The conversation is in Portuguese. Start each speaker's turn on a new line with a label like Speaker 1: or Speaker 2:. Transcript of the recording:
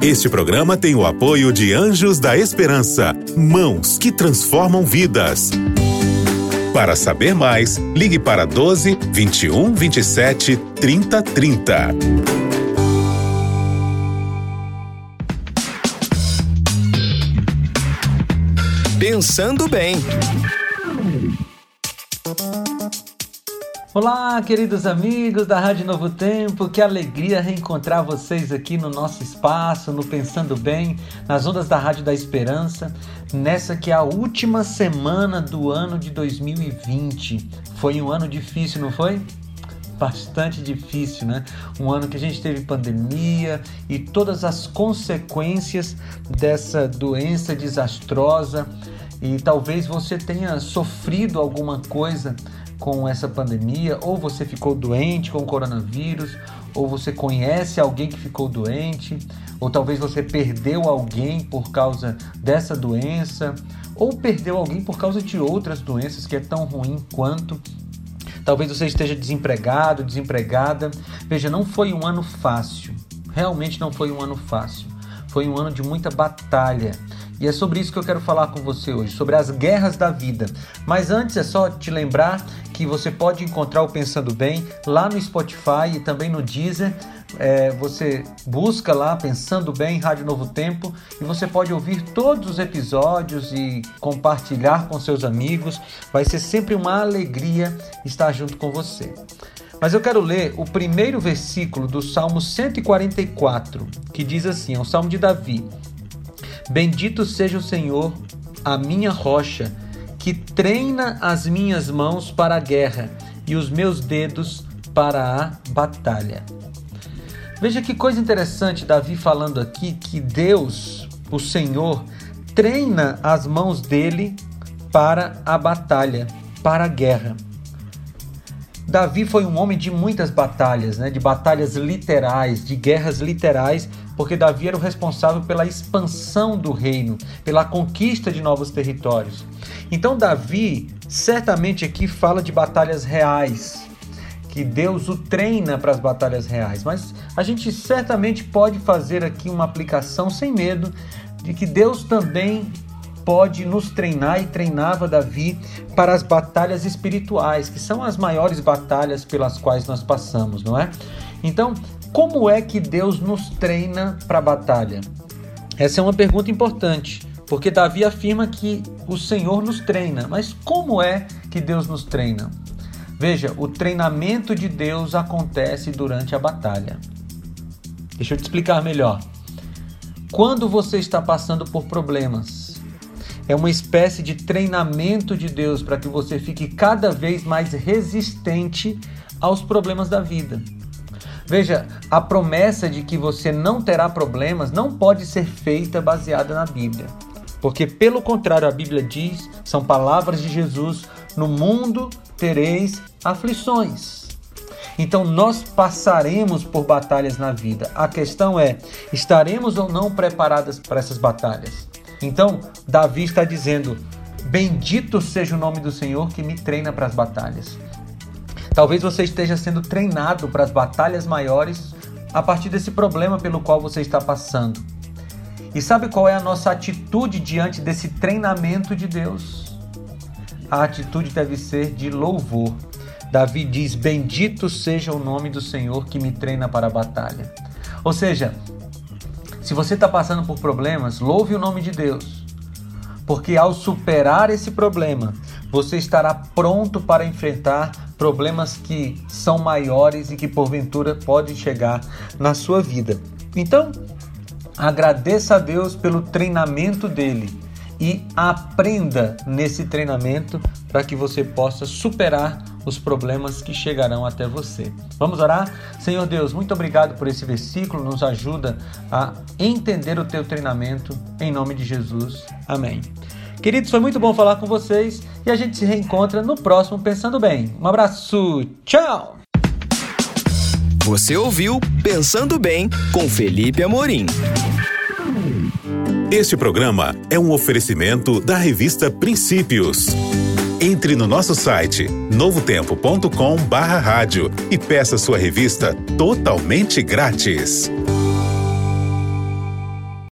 Speaker 1: Este programa tem o apoio de Anjos da Esperança, mãos que transformam vidas. Para saber mais, ligue para 12 21 27 30 30.
Speaker 2: Pensando bem.
Speaker 3: Olá, queridos amigos da Rádio Novo Tempo, que alegria reencontrar vocês aqui no nosso espaço, no Pensando Bem, nas ondas da Rádio da Esperança, nessa que é a última semana do ano de 2020. Foi um ano difícil, não foi? Bastante difícil, né? Um ano que a gente teve pandemia e todas as consequências dessa doença desastrosa, e talvez você tenha sofrido alguma coisa com essa pandemia, ou você ficou doente com o coronavírus, ou você conhece alguém que ficou doente, ou talvez você perdeu alguém por causa dessa doença, ou perdeu alguém por causa de outras doenças que é tão ruim quanto. Talvez você esteja desempregado, desempregada. Veja, não foi um ano fácil, realmente não foi um ano fácil, foi um ano de muita batalha. E é sobre isso que eu quero falar com você hoje, sobre as guerras da vida. Mas antes é só te lembrar que você pode encontrar o Pensando Bem lá no Spotify e também no Deezer. Você busca lá Pensando Bem, Rádio Novo Tempo, e você pode ouvir todos os episódios e compartilhar com seus amigos. Vai ser sempre uma alegria estar junto com você. Mas eu quero ler o primeiro versículo do Salmo 144, que diz assim, é um Salmo de Davi. Bendito seja o Senhor, a minha rocha, que treina as minhas mãos para a guerra e os meus dedos para a batalha. Veja que coisa interessante Davi falando aqui, que Deus, o Senhor, treina as mãos dele para a batalha, para a guerra. Davi foi um homem de muitas batalhas, de batalhas literais, de guerras literais, porque Davi era o responsável pela expansão do reino, pela conquista de novos territórios. Então Davi certamente aqui fala de batalhas reais, que Deus o treina para as batalhas reais, mas a gente certamente pode fazer aqui uma aplicação sem medo de que Deus também pode nos treinar e treinava Davi para as batalhas espirituais, que são as maiores batalhas pelas quais nós passamos, não é? Então, como é que Deus nos treina para a batalha? Essa é uma pergunta importante, porque Davi afirma que o Senhor nos treina, mas como é que Deus nos treina? Veja, o treinamento de Deus acontece durante a batalha. Deixa eu te explicar melhor. Quando você está passando por problemas, é uma espécie de treinamento de Deus para que você fique cada vez mais resistente aos problemas da vida. Veja, a promessa de que você não terá problemas não pode ser feita baseada na Bíblia. Porque, pelo contrário, a Bíblia diz, são palavras de Jesus, no mundo tereis aflições. Então, nós passaremos por batalhas na vida. A questão é, estaremos ou não preparadas para essas batalhas? Então, Davi está dizendo, bendito seja o nome do Senhor que me treina para as batalhas. Talvez você esteja sendo treinado para as batalhas maiores a partir desse problema pelo qual você está passando. E sabe qual é a nossa atitude diante desse treinamento de Deus? A atitude deve ser de louvor. Davi diz, bendito seja o nome do Senhor que me treina para a batalha. Ou seja, se você está passando por problemas, louve o nome de Deus. Porque ao superar esse problema, você estará pronto para enfrentar problemas que são maiores e que porventura podem chegar na sua vida. Então, agradeça a Deus pelo treinamento dele e aprenda nesse treinamento para que você possa superar os problemas que chegarão até você. Vamos orar? Senhor Deus, muito obrigado por esse versículo, nos ajuda a entender o teu treinamento, em nome de Jesus. Amém. Queridos, foi muito bom falar com vocês e a gente se reencontra no próximo Pensando Bem. Um abraço, tchau!
Speaker 2: Você ouviu Pensando Bem com Felipe Amorim.
Speaker 1: Este programa é um oferecimento da revista Princípios. Entre no nosso site novotempo.com/rádio e peça sua revista totalmente grátis.